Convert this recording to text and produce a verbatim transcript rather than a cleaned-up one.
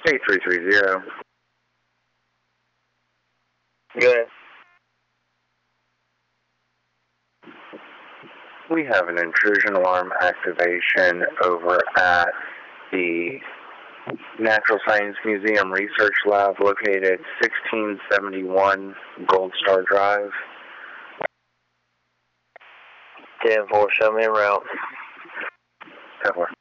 eight three three zero. Go ahead. We have an intrusion alarm activation over at the Natural Science Museum Research Lab located at sixteen seventy-one Gold Star Drive. ten four, show me a route. ten four.